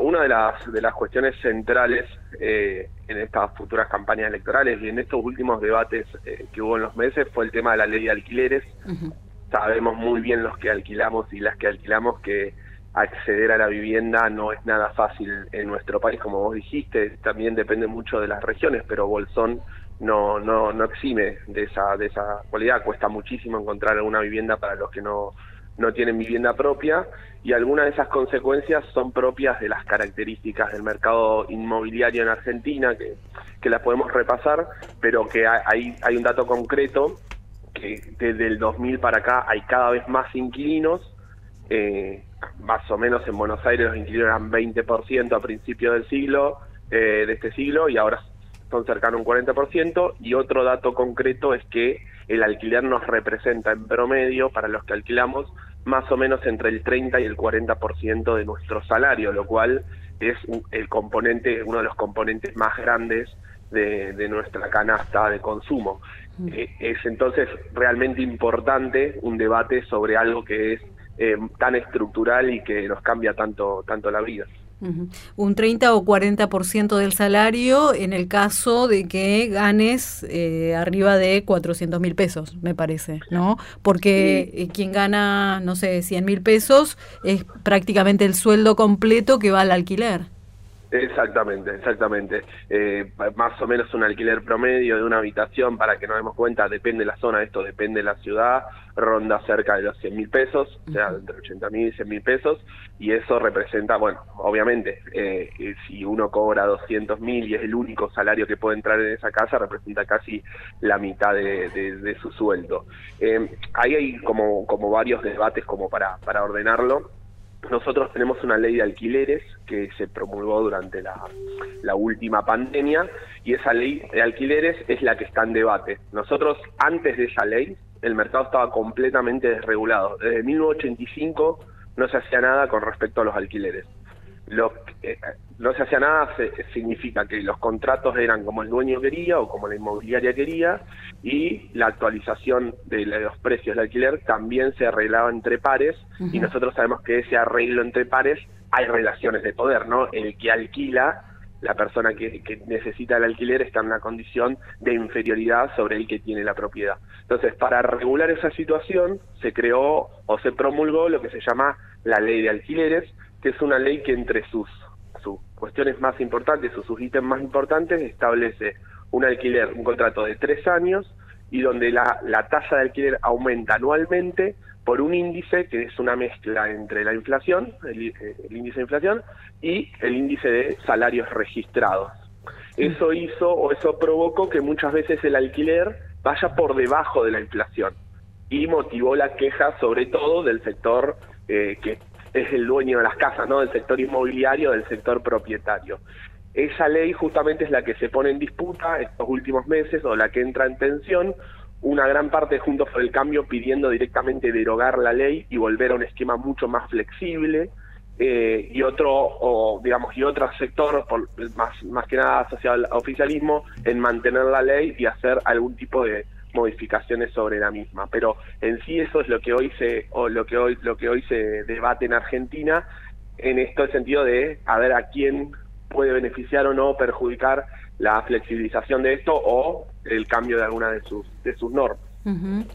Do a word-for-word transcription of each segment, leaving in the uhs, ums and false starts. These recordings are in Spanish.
una de las de las cuestiones centrales eh, en estas futuras campañas electorales y en estos últimos debates eh, que hubo en los meses fue el tema de la ley de alquileres. Uh-huh. Sabemos muy bien los que alquilamos y las que alquilamos que acceder a la vivienda no es nada fácil en nuestro país, como vos dijiste, también depende mucho de las regiones, pero Bolsón no no no exime de esa de esa cualidad. Cuesta muchísimo encontrar alguna vivienda para los que no no tienen vivienda propia, y algunas de esas consecuencias son propias de las características del mercado inmobiliario en Argentina, que, que las podemos repasar, pero que hay, hay un dato concreto, que desde el dos mil para acá hay cada vez más inquilinos, eh, más o menos en Buenos Aires los inquilinos eran veinte por ciento a principios del siglo, eh, de este siglo, y ahora son cercanos a un cuarenta por ciento, y otro dato concreto es que el alquiler nos representa en promedio, para los que alquilamos, más o menos entre el treinta y el cuarenta por ciento de nuestro salario, lo cual es el componente, uno de los componentes más grandes de, de nuestra canasta de consumo. Mm. Eh, es entonces realmente importante un debate sobre algo que es eh, tan estructural y que nos cambia tanto, tanto la vida. Uh-huh. Un treinta o cuarenta por ciento del salario en el caso de que ganes eh, arriba de cuatrocientos mil pesos, me parece, ¿no? Porque sí. eh, quien gana, no sé, cien mil pesos es prácticamente el sueldo completo que va al alquiler. Exactamente, exactamente. Eh, más o menos un alquiler promedio de una habitación, para que nos demos cuenta, depende de la zona, esto depende de la ciudad, ronda cerca de los cien mil pesos, o sea, entre ochenta mil y cien mil pesos, y eso representa, bueno, obviamente, eh, si uno cobra doscientos mil y es el único salario que puede entrar en esa casa, representa casi la mitad de, de, de su sueldo. Eh, ahí hay como, como varios debates como para, para ordenarlo. Nosotros tenemos una ley de alquileres que se promulgó durante la, la última pandemia, y esa ley de alquileres es la que está en debate. Nosotros, antes de esa ley, el mercado estaba completamente desregulado. Desde mil novecientos ochenta y cinco no se hacía nada con respecto a los alquileres. Lo que, eh, no se hacía nada se, significa que los contratos eran como el dueño quería o como la inmobiliaria quería, y la actualización de los precios del alquiler también se arreglaba entre pares. Uh-huh. Y nosotros sabemos que ese arreglo entre pares hay relaciones de poder, ¿no? El que alquila, la persona que, que necesita el alquiler, está en una condición de inferioridad sobre el que tiene la propiedad. Entonces, para regular esa situación se creó o se promulgó lo que se llama la ley de alquileres, que es una ley que entre sus, sus cuestiones más importantes o sus ítems más importantes establece un alquiler, un contrato de tres años, y donde la, la tasa de alquiler aumenta anualmente por un índice que es una mezcla entre la inflación, el, el índice de inflación, y el índice de salarios registrados. Eso hizo o eso provocó que muchas veces el alquiler vaya por debajo de la inflación, y motivó la queja sobre todo del sector eh, que es el dueño de las casas, ¿no? Del sector inmobiliario, del sector propietario. Esa ley justamente es la que se pone en disputa estos últimos meses, o la que entra en tensión. Una gran parte de Juntos por el Cambio pidiendo directamente derogar la ley y volver a un esquema mucho más flexible, eh, y otro, o digamos, y otro sector, por, más, más que nada asociado al oficialismo, en mantener la ley y hacer algún tipo de modificaciones sobre la misma. Pero en sí eso es lo que hoy se o lo que hoy lo que hoy se debate en Argentina, en esto el sentido de a ver a quién puede beneficiar o no perjudicar la flexibilización de esto o el cambio de alguna de sus de sus normas. Uh-huh.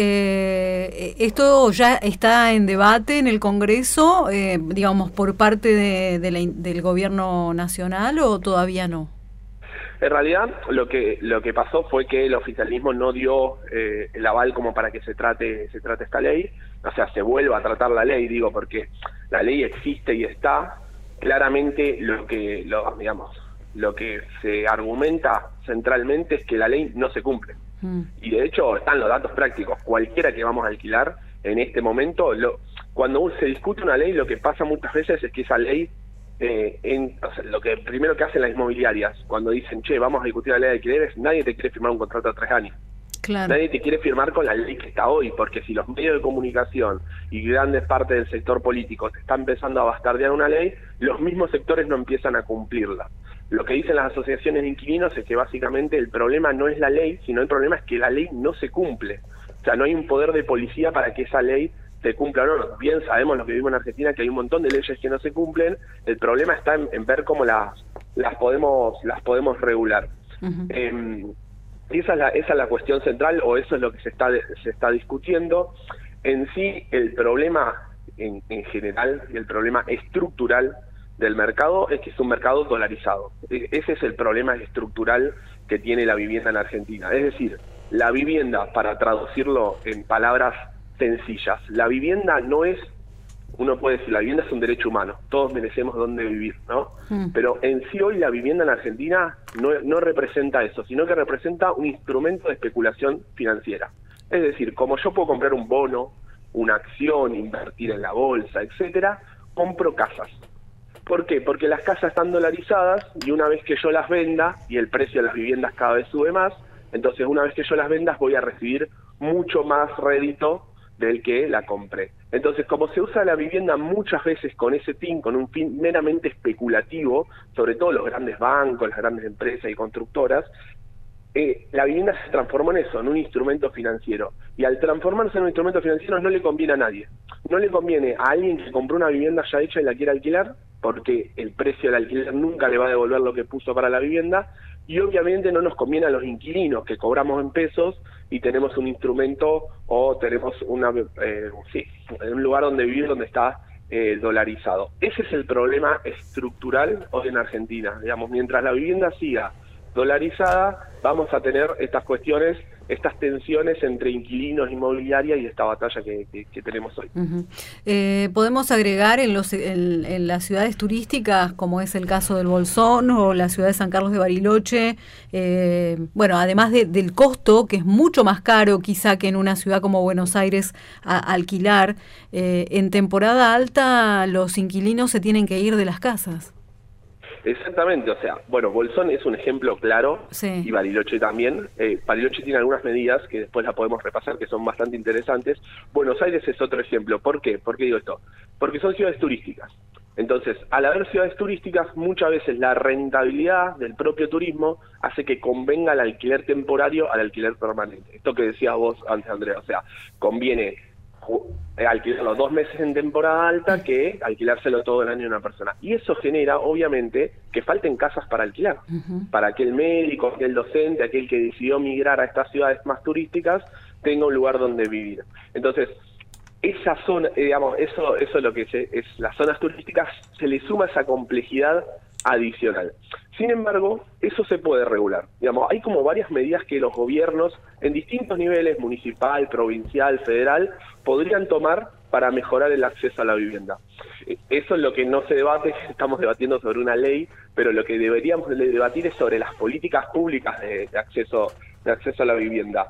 Eh, ¿Esto ya está en debate en el Congreso, eh, digamos, por parte de, de la, del gobierno nacional, o todavía no? En realidad, lo que lo que pasó fue que el oficialismo no dio eh, el aval como para que se trate se trate esta ley, o sea, se vuelva a tratar la ley, digo, porque la ley existe y está. Claramente lo que lo digamos lo que se argumenta centralmente es que la ley no se cumple. Mm. Y de hecho están los datos prácticos. Cualquiera que vamos a alquilar en este momento, lo, cuando se discute una ley, lo que pasa muchas veces es que esa ley Eh, en, o sea, lo que primero que hacen las inmobiliarias cuando dicen, che, vamos a discutir la ley de alquileres, nadie te quiere firmar un contrato a tres años. Claro. Nadie te quiere firmar con la ley que está hoy, porque si los medios de comunicación y grandes partes del sector político te están empezando a bastardear una ley, los mismos sectores no empiezan a cumplirla. Lo que dicen las asociaciones de inquilinos es que básicamente el problema no es la ley, sino el problema es que la ley no se cumple. O sea, no hay un poder de policía para que esa ley se cumpla o no. Bien sabemos lo que vivimos en Argentina, que hay un montón de leyes que no se cumplen. El problema está en, en ver cómo las las podemos las podemos regular. Uh-huh. eh, esa es la esa es la cuestión central, o eso es lo que se está se está discutiendo. En sí, el problema en, en general, y el problema estructural del mercado es que es un mercado dolarizado. Ese es el problema estructural que tiene la vivienda en Argentina. Es decir, la vivienda, para traducirlo en palabras sencillas, la vivienda no es, uno puede decir, la vivienda es un derecho humano, todos merecemos dónde vivir, ¿no? Mm. Pero en sí hoy la vivienda en Argentina no, no representa eso, sino que representa un instrumento de especulación financiera. Es decir, como yo puedo comprar un bono, una acción, invertir en la bolsa, etcétera, compro casas. ¿Por qué? Porque las casas están dolarizadas y una vez que yo las venda, y el precio de las viviendas cada vez sube más, entonces una vez que yo las vendas voy a recibir mucho más rédito del que la compré. Entonces, como se usa la vivienda muchas veces con ese fin, con un fin meramente especulativo, sobre todo los grandes bancos, las grandes empresas y constructoras, eh, la vivienda se transformó en eso, en un instrumento financiero. Y al transformarse en un instrumento financiero no le conviene a nadie. No le conviene a alguien que compró una vivienda ya hecha y la quiere alquilar, porque el precio del alquiler nunca le va a devolver lo que puso para la vivienda, y obviamente no nos conviene a los inquilinos que cobramos en pesos y tenemos un instrumento o tenemos una eh, sí, un lugar donde vivir donde está eh, dolarizado. Ese es el problema estructural hoy en Argentina. Digamos, mientras la vivienda siga dolarizada, vamos a tener estas cuestiones, estas tensiones entre inquilinos, inmobiliaria y esta batalla que, que, que tenemos hoy. Uh-huh. Eh, ¿Podemos agregar en, los, en, en las ciudades turísticas, como es el caso del Bolsón o la ciudad de San Carlos de Bariloche, eh, bueno, además de, del costo, que es mucho más caro quizá que en una ciudad como Buenos Aires a, a alquilar, eh, en temporada alta los inquilinos se tienen que ir de las casas? Exactamente, o sea, bueno, Bolsón es un ejemplo claro, sí. Y Bariloche también. Eh, Bariloche tiene algunas medidas que después las podemos repasar, que son bastante interesantes. Buenos Aires es otro ejemplo. ¿Por qué? ¿Por qué digo esto? Porque son ciudades turísticas. Entonces, al haber ciudades turísticas, muchas veces la rentabilidad del propio turismo hace que convenga el alquiler temporario al alquiler permanente. Esto que decías vos antes, Andrea, o sea, conviene alquilarlo dos meses en temporada alta que alquilárselo todo el año a una persona. Y eso genera, obviamente, que falten casas para alquilar. Uh-huh. Para aquel médico, aquel docente, aquel que decidió migrar a estas ciudades más turísticas, tenga un lugar donde vivir. Entonces, esa zona, digamos, eso, eso es lo que se, es las zonas turísticas, se le suma esa complejidad adicional. Sin embargo, eso se puede regular. Digamos, hay como varias medidas que los gobiernos en distintos niveles, municipal, provincial, federal, podrían tomar para mejorar el acceso a la vivienda. Eso es lo que no se debate, estamos debatiendo sobre una ley, pero lo que deberíamos debatir es sobre las políticas públicas de, de acceso de acceso a la vivienda.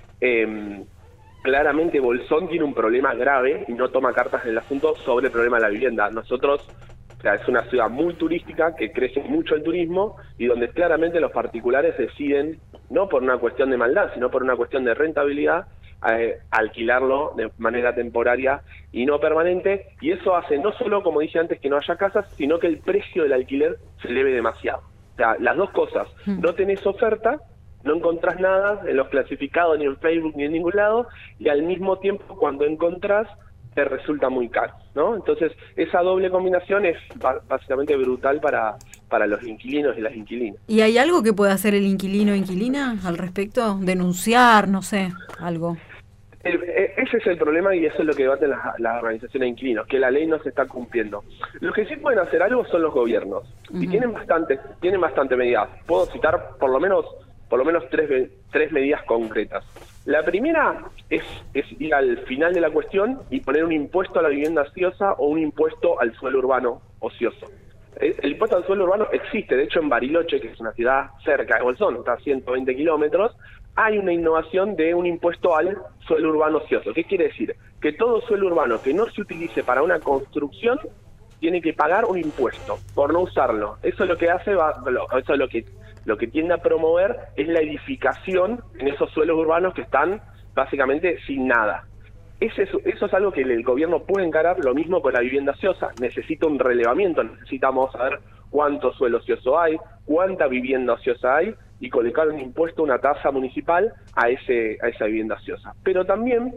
Eh, claramente Bolsón tiene un problema grave y no toma cartas en el asunto sobre el problema de la vivienda. Nosotros, o sea, es una ciudad muy turística que crece mucho el turismo y donde claramente los particulares deciden, no por una cuestión de maldad, sino por una cuestión de rentabilidad, eh, alquilarlo de manera temporaria y no permanente, y eso hace no solo, como dije antes, que no haya casas, sino que el precio del alquiler se eleve demasiado. O sea, las dos cosas, no tenés oferta, no encontrás nada en los clasificados, ni en Facebook, ni en ningún lado, y al mismo tiempo cuando encontrás, te resulta muy caro, ¿no? Entonces, esa doble combinación es básicamente brutal para, para los inquilinos y las inquilinas. ¿Y hay algo que pueda hacer el inquilino o inquilina al respecto? ¿Denunciar? No sé, algo. El, ese es el problema y eso es lo que debaten las, las organizaciones de inquilinos, que la ley no se está cumpliendo. Los que sí pueden hacer algo son los gobiernos. Uh-huh. Y tienen bastante, tienen bastante medidas. Puedo citar por lo menos, por lo menos tres, tres medidas concretas. La primera es, es ir al final de la cuestión y poner un impuesto a la vivienda ociosa o un impuesto al suelo urbano ocioso. El, el impuesto al suelo urbano existe, de hecho en Bariloche, que es una ciudad cerca de Bolsón, está a ciento veinte kilómetros, hay una innovación de un impuesto al suelo urbano ocioso. ¿Qué quiere decir? Que todo suelo urbano que no se utilice para una construcción tiene que pagar un impuesto por no usarlo. Eso es lo que hace, va, eso es lo que lo que tiende a promover es la edificación en esos suelos urbanos que están básicamente sin nada. Ese, eso es algo que el gobierno puede encarar, lo mismo con la vivienda ociosa. Necesita un relevamiento, necesitamos saber cuánto suelo ocioso hay, cuánta vivienda ociosa hay y colocar un impuesto, una tasa municipal a ese a esa vivienda ociosa. Pero también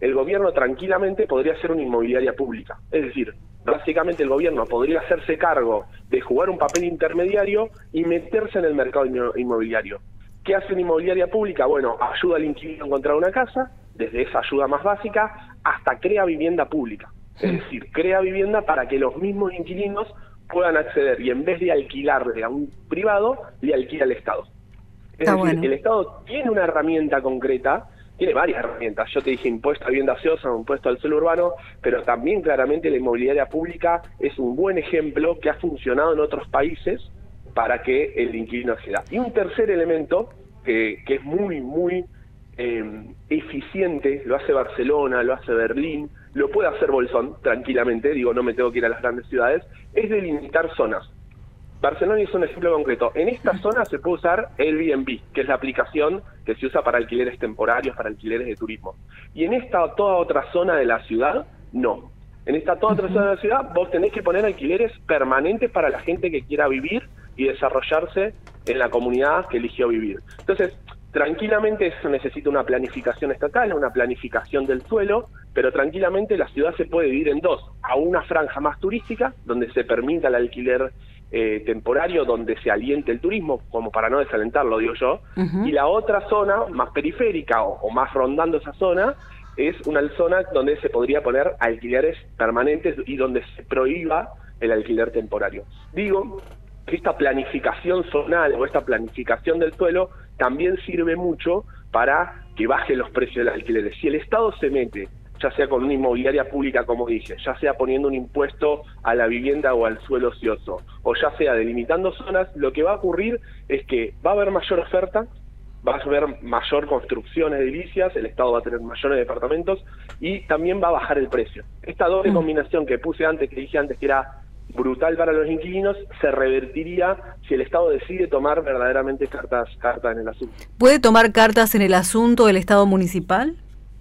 el gobierno tranquilamente podría ser una inmobiliaria pública. Es decir, básicamente el gobierno podría hacerse cargo de jugar un papel intermediario y meterse en el mercado inmobiliario. ¿Qué hace una inmobiliaria pública? Bueno, ayuda al inquilino a encontrar una casa, desde esa ayuda más básica, hasta crea vivienda pública. Es decir, crea vivienda para que los mismos inquilinos puedan acceder y en vez de alquilarle a un privado, le alquila al Estado. Es Está decir, bueno. El Estado tiene una herramienta concreta, tiene varias herramientas. Yo te dije impuesto a vivienda ociosa, impuesto al suelo urbano, pero también claramente la inmobiliaria pública es un buen ejemplo que ha funcionado en otros países para que el inquilino acceda. Y un tercer elemento que, que es muy, muy eh, eficiente, lo hace Barcelona, lo hace Berlín, lo puede hacer Bolsón tranquilamente, digo, no me tengo que ir a las grandes ciudades, es delimitar zonas. Barcelona es un ejemplo concreto. En esta zona se puede usar Airbnb, que es la aplicación que se usa para alquileres temporarios, para alquileres de turismo. Y en esta toda otra zona de la ciudad, no. En esta toda otra zona de la ciudad vos tenés que poner alquileres permanentes para la gente que quiera vivir y desarrollarse en la comunidad que eligió vivir. Entonces, tranquilamente eso necesita una planificación estatal, una planificación del suelo, pero tranquilamente la ciudad se puede dividir en dos. A una franja más turística, donde se permita el alquiler eh, temporario, donde se aliente el turismo, como para no desalentarlo, digo yo, uh-huh. Y la otra zona, más periférica o, o más rondando esa zona, es una zona donde se podría poner alquileres permanentes y donde se prohíba el alquiler temporario. Digo que esta planificación zonal o esta planificación del suelo también sirve mucho para que bajen los precios de los alquileres. Si el Estado se mete, ya sea con una inmobiliaria pública, como dije, ya sea poniendo un impuesto a la vivienda o al suelo ocioso, o ya sea delimitando zonas, lo que va a ocurrir es que va a haber mayor oferta, va a haber mayor construcción edilicias, el Estado va a tener mayores departamentos y también va a bajar el precio. Esta doble combinación que puse antes, que dije antes que era brutal para los inquilinos, se revertiría si el Estado decide tomar verdaderamente cartas, cartas en el asunto. ¿Puede tomar cartas en el asunto el Estado municipal?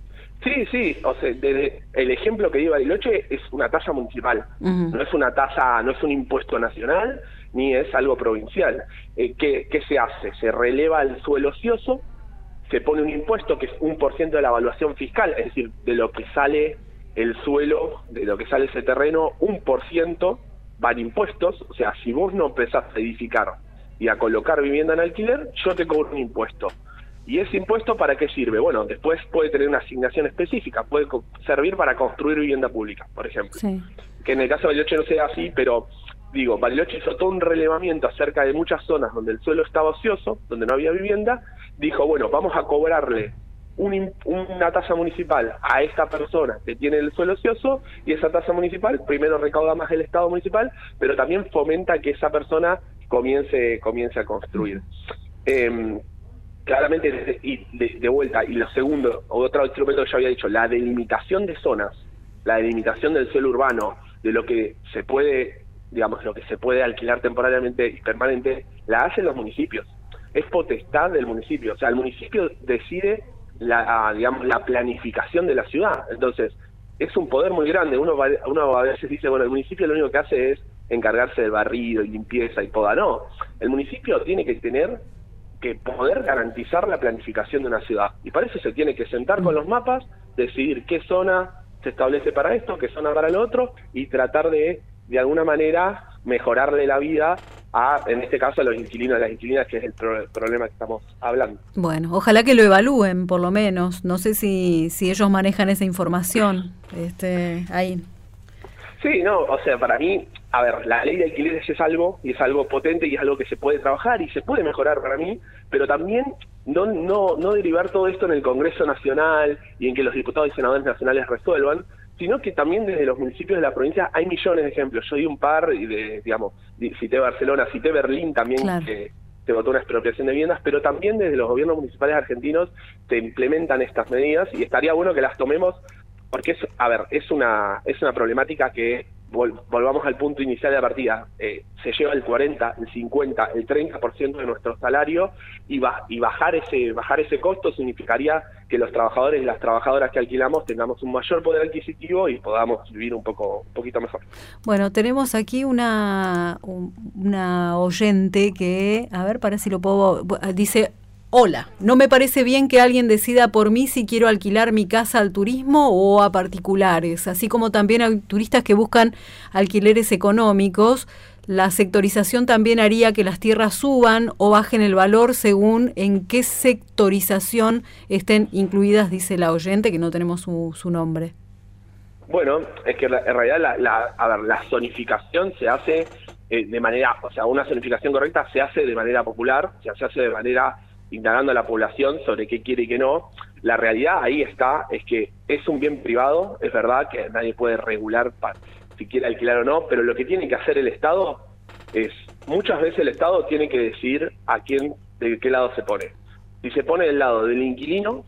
Sí, sí, o sea, desde el ejemplo que dio Bariloche es una tasa municipal, uh-huh. No es una tasa, no es un impuesto nacional, ni es algo provincial. Eh, ¿qué, ¿Qué se hace? Se releva el suelo ocioso, se pone un impuesto que es un por ciento de la evaluación fiscal, es decir, de lo que sale el suelo, de lo que sale ese terreno, un por ciento van impuestos. O sea, si vos no empezás a edificar y a colocar vivienda en alquiler, yo te cobro un impuesto. ¿Y ese impuesto para qué sirve? Bueno, después puede tener una asignación específica, puede co- servir para construir vivienda pública, por ejemplo. Sí. Que en el caso de Bariloche no sea así, pero digo, Bariloche hizo todo un relevamiento acerca de muchas zonas donde el suelo estaba ocioso, donde no había vivienda, dijo, bueno, vamos a cobrarle un, una tasa municipal a esta persona que tiene el suelo ocioso, y esa tasa municipal primero recauda más el Estado municipal, pero también fomenta que esa persona comience, comience a construir. Eh, Claramente, de, y de, de vuelta, y lo segundo, otro instrumento que yo había dicho, la delimitación de zonas, la delimitación del suelo urbano, de lo que se puede, digamos, lo que se puede alquilar temporariamente y permanente, la hacen los municipios. Es potestad del municipio, o sea, el municipio decide la, digamos, la planificación de la ciudad. Entonces, es un poder muy grande. Uno, va, uno a veces dice, bueno, el municipio lo único que hace es encargarse del barrido y limpieza y poda. No, el municipio tiene que tener que poder garantizar la planificación de una ciudad. Y para eso se tiene que sentar con los mapas, decidir qué zona se establece para esto, qué zona para lo otro, y tratar de, de alguna manera, mejorarle la vida a, en este caso, a los inquilinos y las inquilinas, que es el, pro- el problema que estamos hablando. Bueno, ojalá que lo evalúen, por lo menos. No sé si, si ellos manejan esa información este, ahí. Sí, no, o sea, para mí, a ver, la ley de alquileres es algo, y es algo potente, y es algo que se puede trabajar, y se puede mejorar para mí, pero también no no no derivar todo esto en el Congreso Nacional, y en que los diputados y senadores nacionales resuelvan, sino que también desde los municipios de la provincia hay millones de ejemplos. Yo di un par, y de, digamos, cité Barcelona, cité Berlín también, claro, que se votó una expropiación de viviendas, pero también desde los gobiernos municipales argentinos se implementan estas medidas, y estaría bueno que las tomemos, porque es, a ver, es una es una problemática que, vol, volvamos al punto inicial de la partida, eh, se lleva el cuarenta, el cincuenta, el treinta por ciento de nuestro salario, y, ba, y bajar ese bajar ese costo significaría que los trabajadores y las trabajadoras que alquilamos tengamos un mayor poder adquisitivo y podamos vivir un poco un poquito mejor. Bueno, tenemos aquí una una oyente que, a ver, para si lo puedo, dice, Hola, no me parece bien que alguien decida por mí si quiero alquilar mi casa al turismo o a particulares, así como también hay turistas que buscan alquileres económicos. La sectorización también haría que las tierras suban o bajen el valor según en qué sectorización estén incluidas, dice la oyente, que no tenemos su, su nombre. Bueno, es que en realidad la, la, a ver, la zonificación se hace eh, de manera, o sea, una zonificación correcta se hace de manera popular, o sea, se hace de manera indagando a la población sobre qué quiere y qué no. La realidad ahí está, es que es un bien privado, es verdad que nadie puede regular para, si quiere alquilar o no, pero lo que tiene que hacer el Estado es, muchas veces el Estado tiene que decidir a quién, de qué lado se pone. Si se pone del lado del inquilino,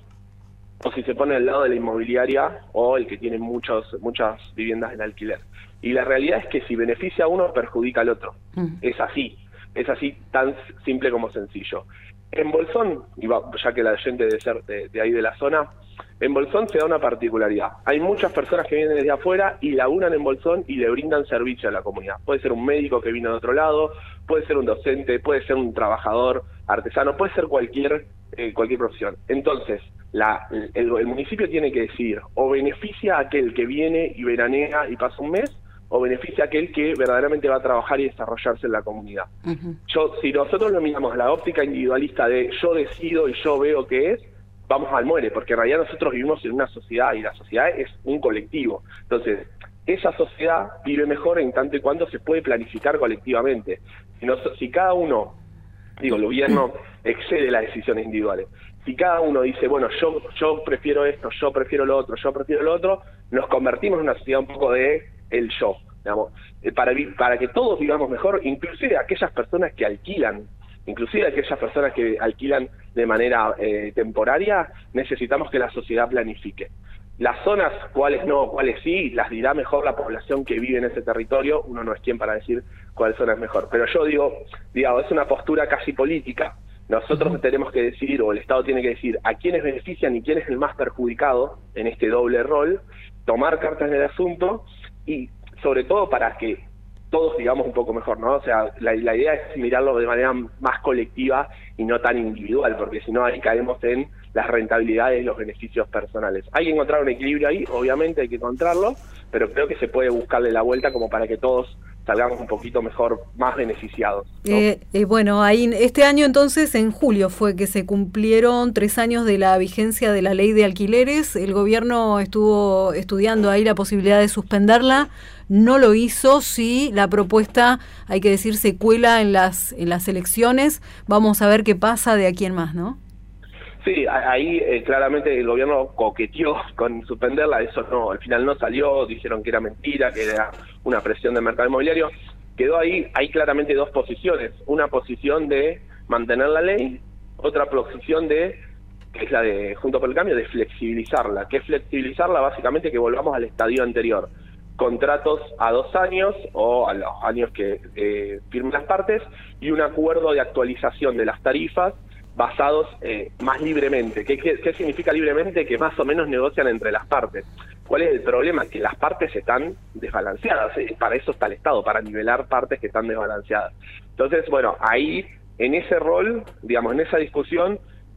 o si se pone del lado de la inmobiliaria, o el que tiene muchos, muchas viviendas en alquiler. Y la realidad es que si beneficia a uno, perjudica al otro. Mm. Es así, es así tan simple como sencillo. En Bolsón, y va, ya que la gente debe ser de, de ahí de la zona, en Bolsón se da una particularidad. Hay muchas personas que vienen desde afuera y laburan en Bolsón y le brindan servicio a la comunidad. Puede ser un médico que vino de otro lado, puede ser un docente, puede ser un trabajador artesano, puede ser cualquier eh, cualquier profesión. Entonces, la, el, el municipio tiene que decidir, o beneficia a aquel que viene y veranea y pasa un mes, o beneficia a aquel que verdaderamente va a trabajar y desarrollarse en la comunidad. Uh-huh. Yo, si nosotros lo miramos la óptica individualista de yo decido y yo veo qué es, vamos al muere, porque en realidad nosotros vivimos en una sociedad y la sociedad es un colectivo. Entonces, esa sociedad vive mejor en tanto y cuanto se puede planificar colectivamente. Si, no, si cada uno, digo, el gobierno excede las decisiones individuales. Si cada uno dice, bueno, yo, yo prefiero esto, yo prefiero lo otro, yo prefiero lo otro, nos convertimos en una sociedad un poco de el yo, digamos, para, para que todos vivamos mejor, inclusive aquellas personas que alquilan, inclusive aquellas personas que alquilan de manera eh, temporaria, necesitamos que la sociedad planifique. Las zonas, cuáles no, cuáles sí, las dirá mejor la población que vive en ese territorio, uno no es quien para decir cuál zona es mejor. Pero yo digo, digamos, es una postura casi política, nosotros tenemos que decidir, o el Estado tiene que decir, a quiénes benefician y quién es el más perjudicado en este doble rol, tomar cartas en el asunto, y sobre todo para que todos digamos un poco mejor, ¿no? O sea, la, la idea es mirarlo de manera más colectiva y no tan individual, porque si no ahí caemos en las rentabilidades y los beneficios personales. Hay que encontrar un equilibrio ahí, obviamente hay que encontrarlo, pero creo que se puede buscarle la vuelta como para que todos salgamos un poquito mejor, más beneficiados, ¿no? Eh, eh, bueno, ahí este año entonces, en julio, fue que se cumplieron tres años de la vigencia de la ley de alquileres. El gobierno estuvo estudiando ahí la posibilidad de suspenderla, no lo hizo. Sí, la propuesta, hay que decir, se cuela en las, en las elecciones. Vamos a ver qué pasa de aquí en más, ¿no? Sí, ahí eh, claramente el gobierno coqueteó con suspenderla, eso no, al final no salió, dijeron que era mentira, que era una presión del mercado inmobiliario. Quedó ahí, hay claramente dos posiciones, una posición de mantener la ley, otra posición de, que es la de Juntos por el Cambio, de flexibilizarla. ¿Qué es flexibilizarla? Básicamente que volvamos al estadio anterior. Contratos a dos años o a los años que eh, firmen las partes y un acuerdo de actualización de las tarifas basados eh, más libremente. ¿Qué, qué, ¿Qué significa libremente? Que más o menos negocian entre las partes. ¿Cuál es el problema? Que las partes están desbalanceadas. ¿eh? Para eso está el Estado, para nivelar partes que están desbalanceadas. Entonces, bueno, ahí, en ese rol, digamos, en esa discusión,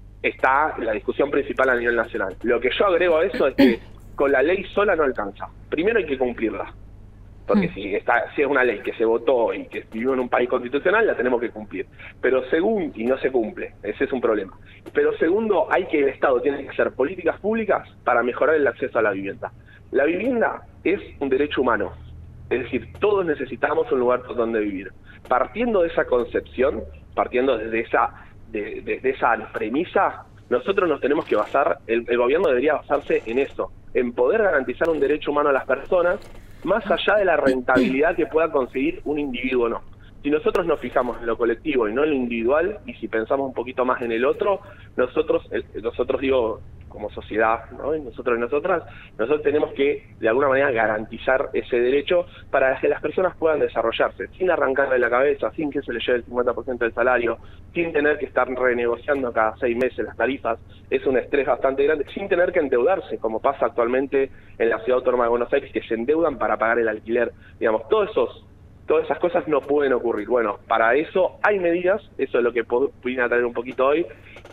está la discusión principal a nivel nacional. Lo que yo agrego a eso es que con la ley sola no alcanza. Primero hay que cumplirla. Porque si está si es una ley que se votó y que vivimos en un país constitucional, la tenemos que cumplir. Pero segundo, y no se cumple, ese es un problema. Pero segundo, hay que el Estado tiene que hacer políticas públicas para mejorar el acceso a la vivienda. La vivienda es un derecho humano, es decir, todos necesitamos un lugar donde vivir. Partiendo de esa concepción, partiendo desde esa, de, de, de esa premisa, nosotros nos tenemos que basar, el, el gobierno debería basarse en eso, en poder garantizar un derecho humano a las personas, más allá de la rentabilidad que pueda conseguir un individuo o no. Si nosotros nos fijamos en lo colectivo y no en lo individual, y si pensamos un poquito más en el otro, nosotros, nosotros digo, como sociedad, ¿no? Y nosotros y nosotras, nosotros tenemos que, de alguna manera, garantizar ese derecho para que las personas puedan desarrollarse, sin arrancarle la cabeza, sin que se les lleve el cincuenta por ciento del salario, sin tener que estar renegociando cada seis meses las tarifas, es un estrés bastante grande, sin tener que endeudarse, como pasa actualmente en la Ciudad Autónoma de Buenos Aires, que se endeudan para pagar el alquiler. Digamos, todos esos Todas esas cosas no pueden ocurrir. Bueno, para eso hay medidas, eso es lo que vine a traer un poquito hoy,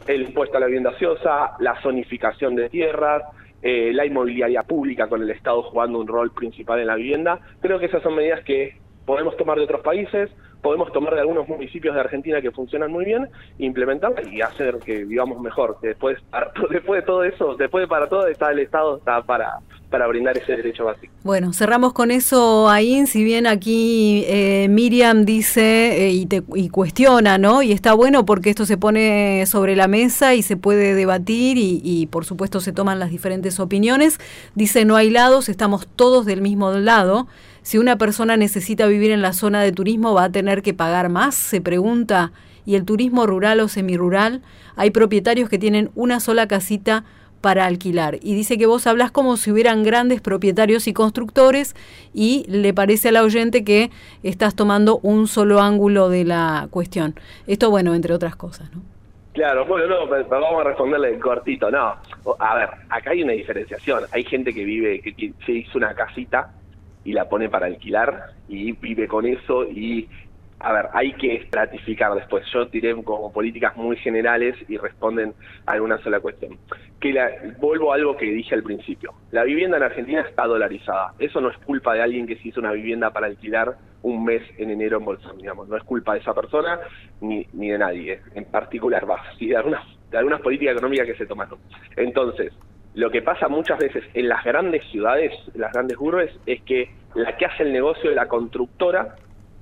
el impuesto a la vivienda ociosa, la zonificación de tierras, eh, la inmobiliaria pública con el Estado jugando un rol principal en la vivienda. Creo que esas son medidas que podemos tomar de otros países, podemos tomar de algunos municipios de Argentina que funcionan muy bien, implementarlas y hacer que vivamos mejor. Después, para, después de todo eso, después de para todo, está el Estado está para, para brindar ese derecho básico. Bueno, cerramos con eso, Aín. Si bien aquí eh, Miriam dice eh, y, te, y cuestiona, ¿no? Y está bueno porque esto se pone sobre la mesa y se puede debatir y, y por supuesto se toman las diferentes opiniones. Dice, no hay lados, estamos todos del mismo lado. Si una persona necesita vivir en la zona de turismo, ¿va a tener que pagar más? Se pregunta. ¿Y el turismo rural o semirural? Hay propietarios que tienen una sola casita para alquilar. Y dice que vos hablás como si hubieran grandes propietarios y constructores y le parece a la oyente que estás tomando un solo ángulo de la cuestión. Esto, bueno, entre otras cosas, ¿no? Claro, bueno, no, vamos a responderle cortito. No, a ver, acá hay una diferenciación. Hay gente que vive, que se hizo una casita y la pone para alquilar y vive con eso y, a ver, hay que estratificar después. Yo tiré como políticas muy generales y responden a una sola cuestión. Que la, vuelvo a algo que dije al principio. La vivienda en Argentina está dolarizada. Eso no es culpa de alguien que se hizo una vivienda para alquilar un mes en enero en Bolsón, digamos. No es culpa de esa persona ni, ni de nadie en particular, va, sí, de algunas, de algunas políticas económicas que se tomaron. Entonces, lo que pasa muchas veces en las grandes ciudades, en las grandes urbes, es que la que hace el negocio es la constructora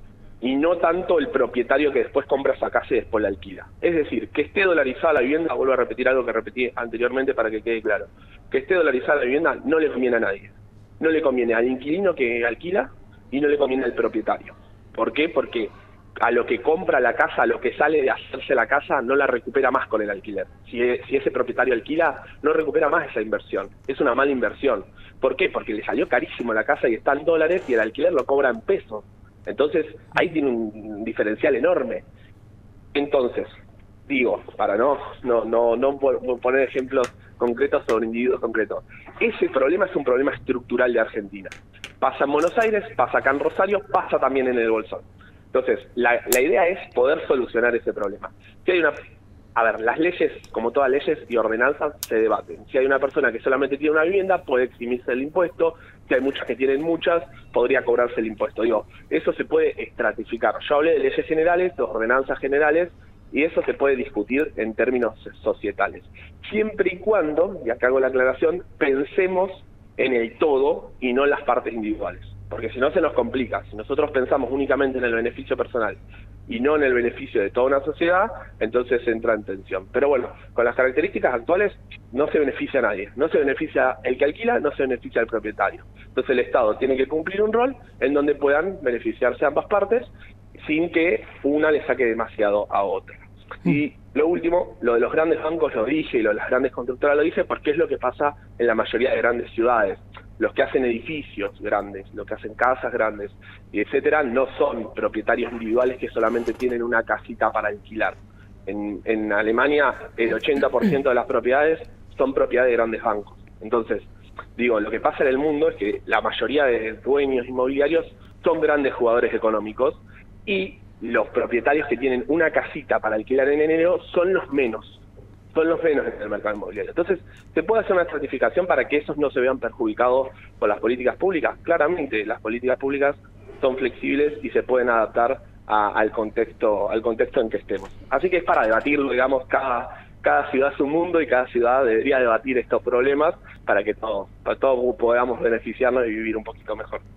y no tanto el propietario que después compra esa casa y después la alquila. Es decir, que esté dolarizada la vivienda, vuelvo a repetir algo que repetí anteriormente para que quede claro, que esté dolarizada la vivienda no le conviene a nadie. No le conviene al inquilino que alquila y no le conviene al propietario. ¿Por qué? Porque a lo que compra la casa, a lo que sale de hacerse la casa, no la recupera más con el alquiler. Si, si ese propietario alquila, no recupera más esa inversión. Es una mala inversión. ¿Por qué? Porque le salió carísimo la casa y está en dólares y el alquiler lo cobra en pesos. Entonces, ahí tiene un diferencial enorme. Entonces, digo, para no, no, no, no poner ejemplos concretos sobre individuos concretos, ese problema es un problema estructural de Argentina. Pasa en Buenos Aires, pasa acá en Rosario, pasa también en el Bolsón. Entonces, la, la idea es poder solucionar ese problema. Si hay una, a ver, las leyes, como todas leyes y ordenanzas, se debaten. Si hay una persona que solamente tiene una vivienda, puede eximirse el impuesto. Si hay muchas que tienen muchas, podría cobrarse el impuesto. Digo, eso se puede estratificar. Yo hablé de leyes generales, de ordenanzas generales, y eso se puede discutir en términos societales. Siempre y cuando, y acá hago la aclaración, pensemos en el todo y no en las partes individuales. Porque si no se nos complica. Si nosotros pensamos únicamente en el beneficio personal y no en el beneficio de toda una sociedad, entonces entra en tensión. Pero bueno, con las características actuales no se beneficia a nadie. No se beneficia el que alquila, no se beneficia el propietario. Entonces el Estado tiene que cumplir un rol en donde puedan beneficiarse ambas partes sin que una le saque demasiado a otra. Y lo último, lo de los grandes bancos lo dije y lo de las grandes constructoras lo dije porque es lo que pasa en la mayoría de grandes ciudades. Los que hacen edificios grandes, los que hacen casas grandes, y etcétera, no son propietarios individuales que solamente tienen una casita para alquilar. En, en Alemania, el ochenta por ciento de las propiedades son propiedades de grandes bancos. Entonces, digo, lo que pasa en el mundo es que la mayoría de dueños inmobiliarios son grandes jugadores económicos y los propietarios que tienen una casita para alquilar en enero son los menos. son los menos en el mercado inmobiliario. Entonces, ¿se puede hacer una estratificación para que esos no se vean perjudicados por las políticas públicas? Claramente, las políticas públicas son flexibles y se pueden adaptar a, al contexto al contexto en que estemos. Así que es para debatirlo, digamos, cada, cada ciudad es un mundo y cada ciudad debería debatir estos problemas para que todos, para todos podamos beneficiarnos y vivir un poquito mejor.